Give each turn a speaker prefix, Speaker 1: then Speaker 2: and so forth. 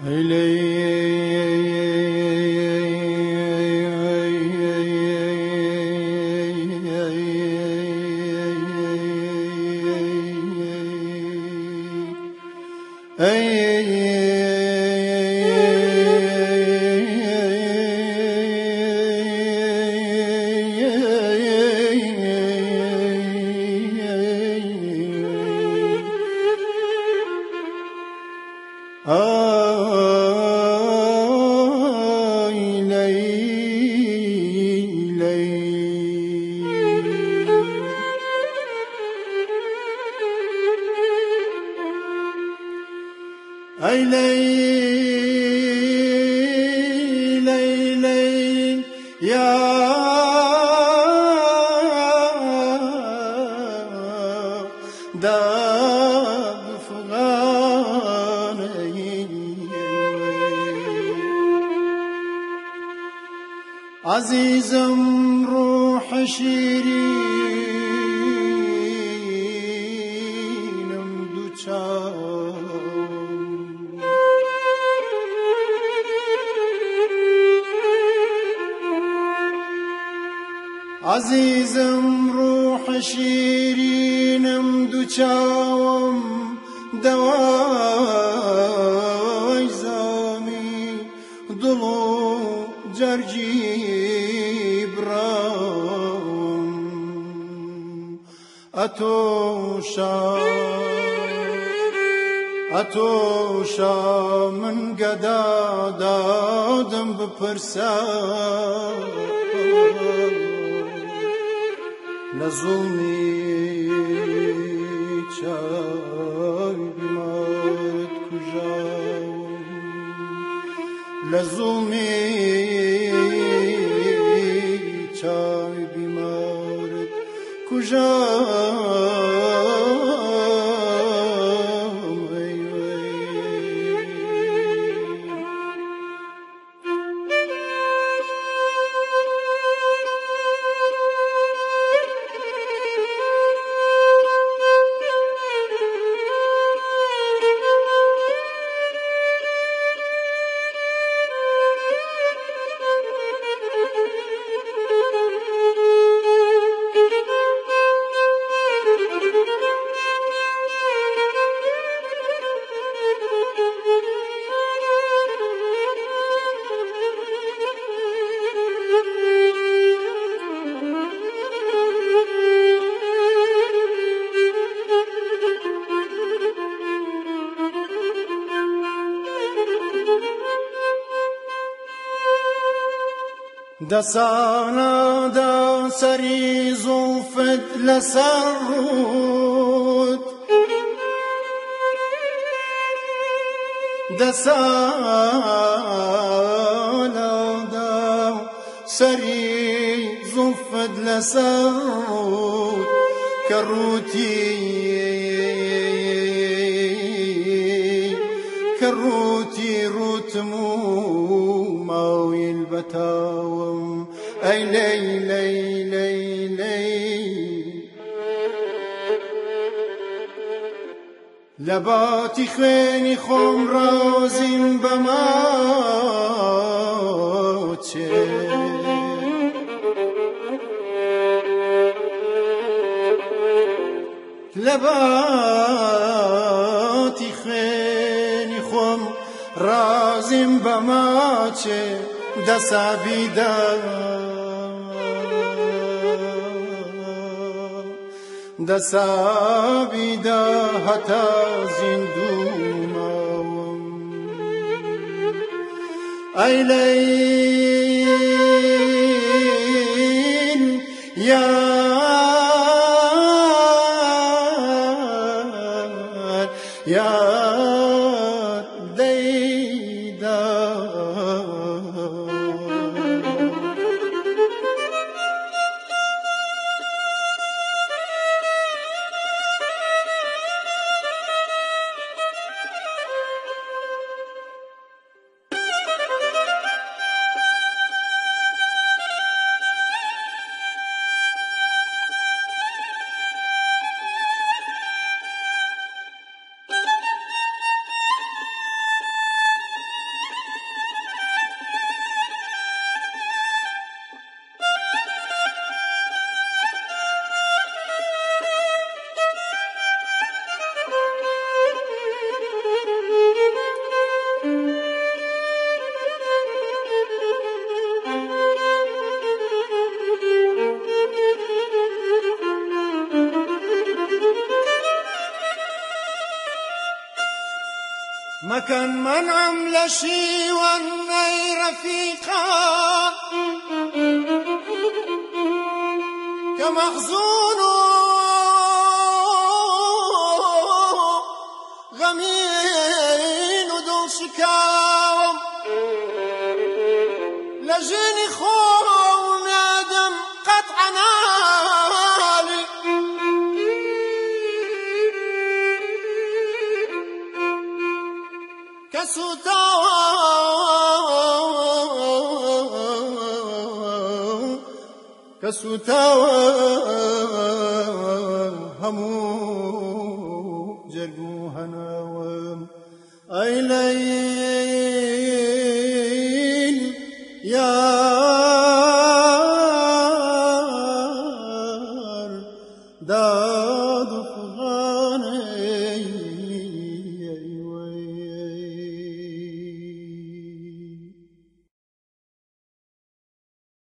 Speaker 1: ای لیل لیل یا داغ فغانی عزیزم روح شیرینم دوچار عزیزم روح شیرینم دوچاوم دوای زامی دلو جرجی برام اتوشا من گدا دادم بپرسا لظلمی چای بیمارت کجاوم لظلمی چای بیمارت کجاوم دسانا دا سری زلفت لسر رود دسانا دا سری زلفت لسر رود كروتي روتمو ماوي البتاوم اي لي لي لي لي لباتي خيني خم رازم بماتي لباتي خيني خم رازم بماچه دسا بیدا حتا زندومم ای لیل یار دیدا مكان منعم لشي والني رفيقا كمخزون غمين دول شكاوم لجيني خو نادم قطع نالي كسوتاوى همو جرقو هناوم أي ليل يار داد فغان